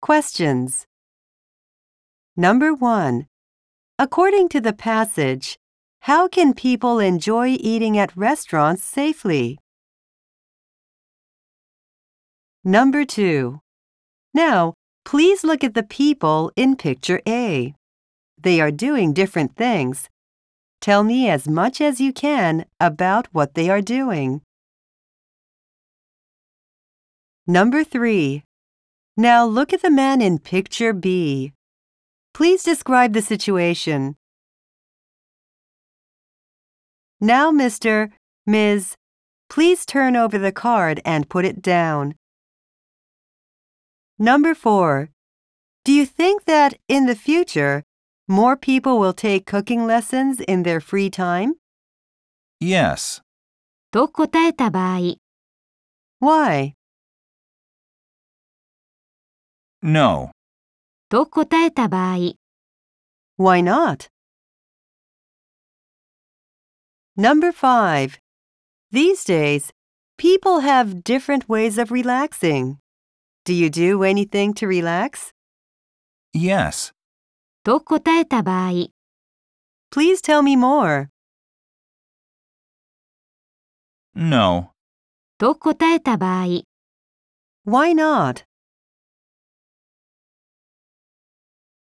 Questions. Number 1. According to the passage, how can people enjoy eating at restaurants safely? Number 2. Now, please look at the people in picture A. They are doing different things. Tell me as much as you can about what they are doing. Number 3. Now look at the man in picture B. Please describe the situation. Now, Mr. Ms., please turn over the card and put it down. Number 4. Do you think that in the future, more people will take cooking lessons in their free time? Yes. と答えた場合、 Why? No. と答えた場合、 Why not? Number 5. These days, people have different ways of relaxing. Do you do anything to relax? Yes. と答えた場合、 Please tell me more. No. と答えた場合、 Why not?